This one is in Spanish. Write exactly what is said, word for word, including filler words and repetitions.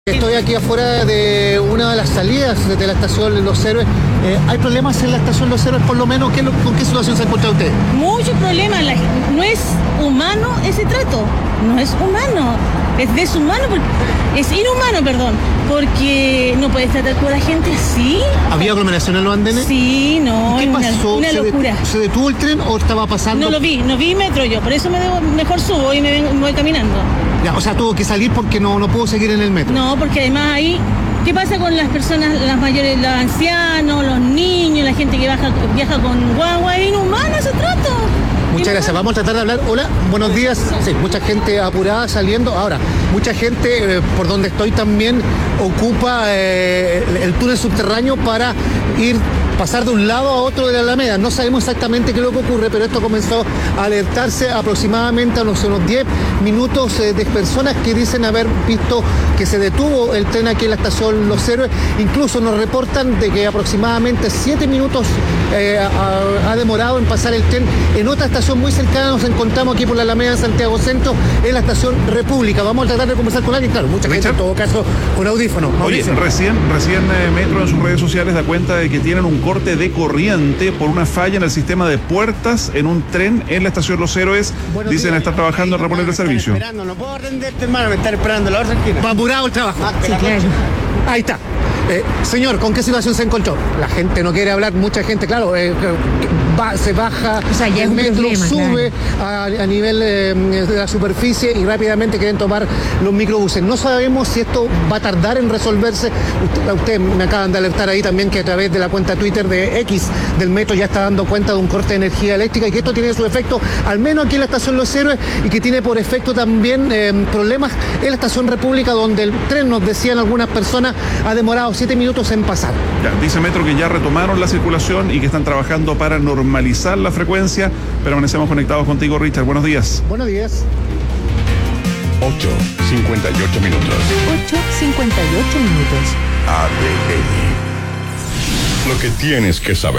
Estoy aquí afuera de una de las salidas de la estación Los Héroes. Eh, ¿Hay problemas en la estación Los Héroes por lo menos? ¿Qué, ¿Con qué situación se encuentra usted? Muchos problemas. La, no es humano ese trato. No es humano. Es deshumano. Es inhumano, perdón. Porque no puedes tratar con la gente así. ¿Había aglomeración en los andenes? Sí, no. ¿Qué pasó? Una, una ¿Se locura. ¿Se detuvo el tren o estaba pasando? No lo vi. No vi metro yo. Por eso me debo, mejor subo y me, vengo, me voy caminando. Ya, o sea, tuvo que salir porque no, no pudo seguir en el metro. No, porque además ahí, ¿qué pasa con las personas, las mayores, los ancianos, los niños, la gente que baja, viaja con guagua? Es inhumano ese trato. Muchas gracias. Vamos a tratar de hablar. Hola, buenos días. Sí, mucha gente apurada saliendo. Ahora, mucha gente, eh, por donde estoy también, ocupa eh, el, el túnel subterráneo para ir pasar de un lado a otro de la Alameda. No sabemos exactamente qué es lo que ocurre, pero esto comenzó a alertarse aproximadamente a unos, unos diez minutos eh, de personas que dicen haber visto que se detuvo el tren aquí en la estación Los Héroes. Incluso nos reportan de que aproximadamente siete minutos eh, ha, ha demorado en pasar el tren. En otra estación muy cercana nos encontramos aquí por la Alameda en Santiago Centro, en la estación República. Vamos a tratar de conversar con alguien, claro, mucha gente en todo caso con audífonos. Oye, recién, recién eh, Metro en sus redes sociales da cuenta de que tienen un corte de corriente por una falla en el sistema de puertas en un tren en la estación Los Héroes. Buenos Dicen días. estar trabajando en reponer el servicio. Esperando, no puedo atenderte, hermano, me están esperando la otra esquina. Va apurado el trabajo. Ah, sí, claro. Ahí está. Eh, señor, ¿con qué situación se encontró? La gente no quiere hablar, mucha gente, claro, eh, va, se baja, o sea, ya el es un metro problema, sube claro. a, a nivel eh, de la superficie y rápidamente quieren tomar los microbuses. No sabemos si esto va a tardar en resolverse. Usted, usted me acaban de alertar ahí también que a través de la cuenta Twitter de X del metro ya está dando cuenta de un corte de energía eléctrica y que esto tiene su efecto, al menos aquí en la estación Los Héroes, y que tiene por efecto también eh, problemas en la estación República, donde el tren, nos decían algunas personas, ha demorado siete minutos en pasar. Ya, dice Metro que ya retomaron la circulación y que están trabajando para normalizar la frecuencia. Permanecemos conectados contigo, Richard. Buenos días. Buenos días. ocho cincuenta y ocho minutos. ocho cincuenta y ocho minutos. A D N. Lo que tienes que saber.